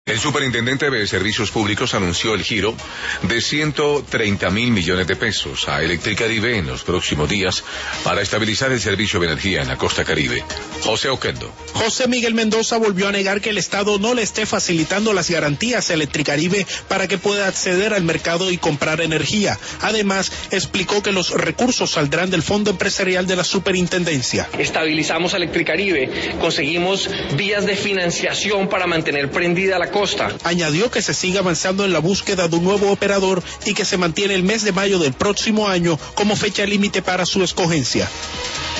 El superintendente de Servicios Públicos anunció el giro de 130.000 millones de pesos a Electricaribe en los próximos días para estabilizar el servicio de energía en la costa caribe. José Oquendo. José Miguel Mendoza volvió a negar que el Estado no le esté facilitando las garantías a Electricaribe para que pueda acceder al mercado y comprar energía. Además, explicó que los recursos saldrán del Fondo Empresarial de la Superintendencia. Estabilizamos a Electricaribe, conseguimos vías de financiación para mantener prendida la costa. Añadió que se sigue avanzando en la búsqueda de un nuevo operador y que se mantiene el mes de mayo del próximo año como fecha límite para su escogencia.